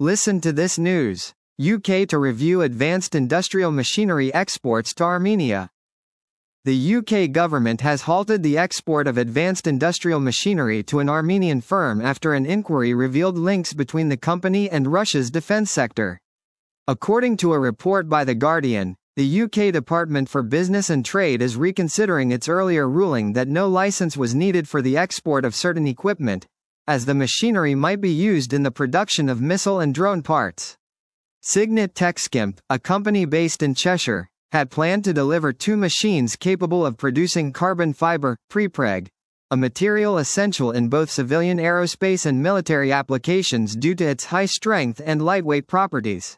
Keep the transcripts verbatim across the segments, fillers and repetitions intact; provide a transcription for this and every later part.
Listen to this news. U K to review advanced industrial machinery exports to Armenia. The U K government has halted the export of advanced industrial machinery to an Armenian firm after an inquiry revealed links between the company and Russia's defense sector. According to a report by The Guardian, the U K Department for Business and Trade is reconsidering its earlier ruling that no license was needed for the export of certain equipment, as the machinery might be used in the production of missile and drone parts. Signet Techskimp, a company based in Cheshire, had planned to deliver two machines capable of producing carbon fiber, prepreg, a material essential in both civilian aerospace and military applications due to its high strength and lightweight properties.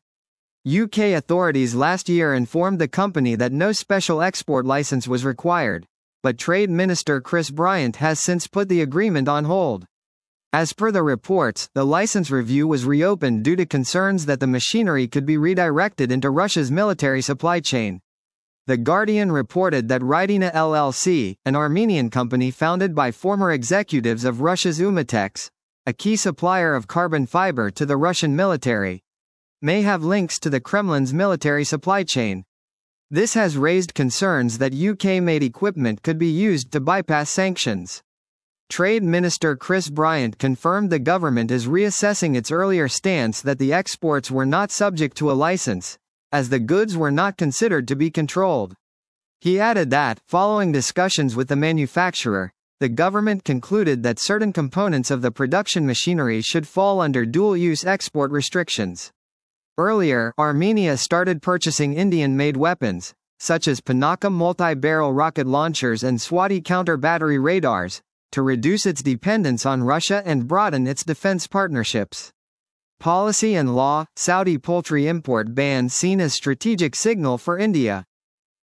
U K authorities last year informed the company that no special export license was required, but Trade Minister Chris Bryant has since put the agreement on hold. As per the reports, the license review was reopened due to concerns that the machinery could be redirected into Russia's military supply chain. The Guardian reported that Rydina L L C, an Armenian company founded by former executives of Russia's Umatex, a key supplier of carbon fiber to the Russian military, may have links to the Kremlin's military supply chain. This has raised concerns that U K-made equipment could be used to bypass sanctions. Trade Minister Chris Bryant confirmed the government is reassessing its earlier stance that the exports were not subject to a license, as the goods were not considered to be controlled. He added that, following discussions with the manufacturer, the government concluded that certain components of the production machinery should fall under dual-use export restrictions. Earlier, Armenia started purchasing Indian-made weapons, such as Pinaka multi-barrel rocket launchers and Swati counter-battery radars, to reduce its dependence on Russia and broaden its defense partnerships. Policy and law, Saudi poultry import ban seen as strategic signal for India.